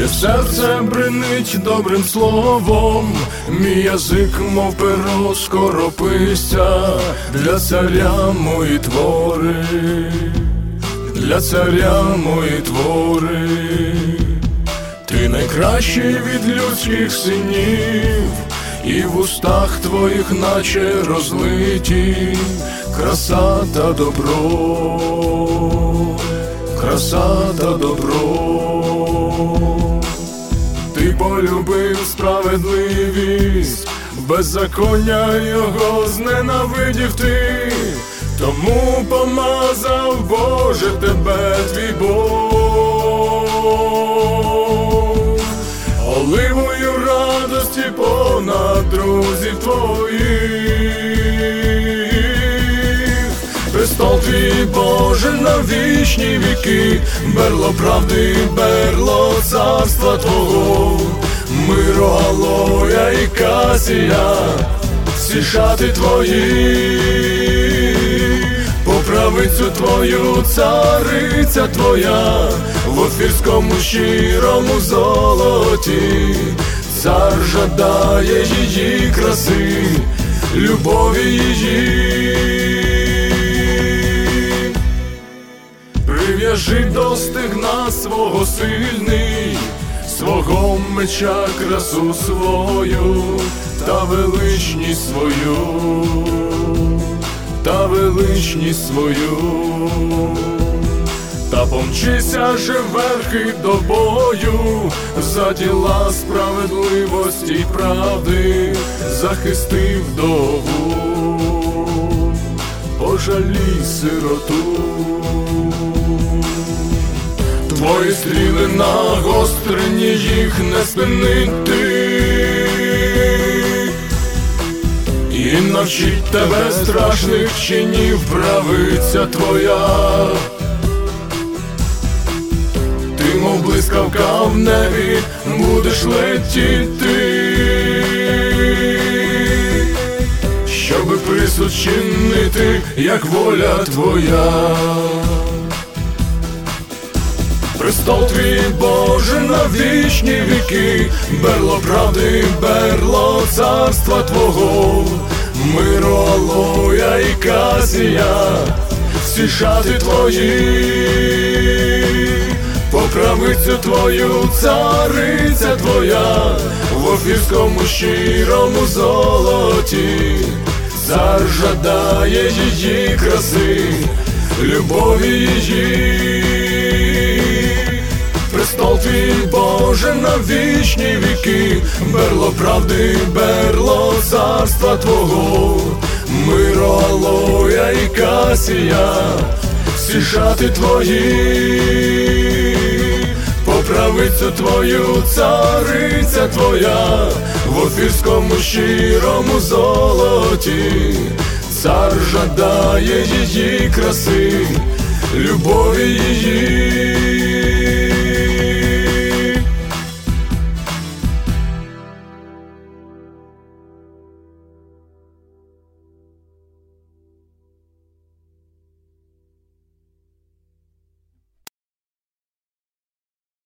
Моє серце бринить добрим словом, мій язик, мов перо скорописця, для царя мої твори, для царя мої твори. Ти найкращий від людських синів, і в устах твоїх наче розлиті краса та добро, краса та добро. Ти полюбив справедливість, беззаконня його зненавидів ти, тому помазав, Боже, тебе твій Бог оливою радості понад друзів твоїх. Престол твій, Боже, на вічні віки, берло правди, берло царства Твого, миру, алоя і касія, всі шати твої, по правицю твою, цариця твоя, в офірському щирому золоті, цар жадає її краси, любові її. Прив'яжи до стегна свого сильний, свого меча красу свою, та величність свою, та величність свою. Та помчися же верхи до бою, за діла справедливості й правди, захисти вдову, пожалій сироту. Твої стріли нагострені, їх не спинити, і навчить тебе страшних чинів правиця твоя. Ти, мов блискавка в небі, будеш летіти, щоби присуд чинити, як воля твоя. Престол твій, Боже, на вічні віки, берло правди, берло царства Твого, миру, алоя і касія, всі шати твої, по правицю твою, цариця твоя, в офірському щирому золоті, цар жадає її краси, любові її. Престол твій, Боже, на вічні віки, берло правди, берло царства Твого, миру, алоя і касія, всі шати твої, по правицю твою, цариця твоя, в офірському щирому золоті, цар жадає її краси, любові її.